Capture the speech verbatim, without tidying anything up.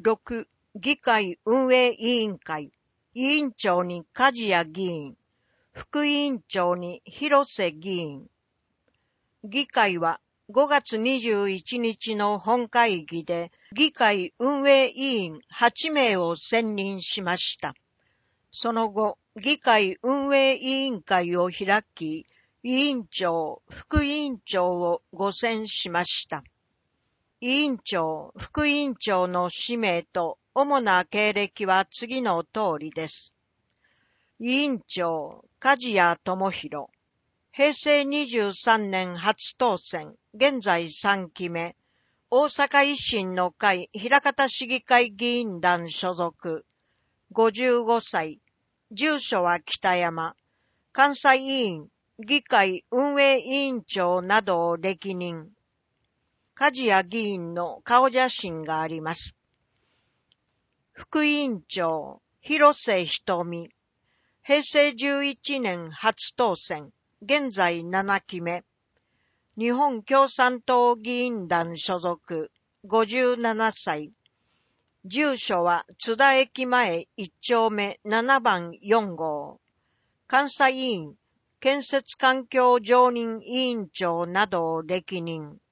ろく、議会運営委員会、委員長に梶谷議員、副委員長に広瀬議員。議会はごがつにじゅういちにちの本会議で議会運営委員はちめいを選任しました。その後、議会運営委員会を開き、委員長、副委員長をご選しました。委員長、副委員長の氏名と主な経歴は次の通りです。委員長、梶谷智弘。へいせいにじゅうさんねん初当選、現在さんきめ。大阪維新の会枚方市議会議員団所属。ごじゅうごさい。住所は北山。関西委員、議会運営委員長などを歴任。梶谷議員の顔写真があります。副委員長、広瀬瞳。へいせいじゅういちねん初当選、現在ななきめ。日本共産党議員団所属、ごじゅうななさい。住所は津田駅前いっちょうめななばんよんごう。関西委員、建設環境常任委員長などを歴任。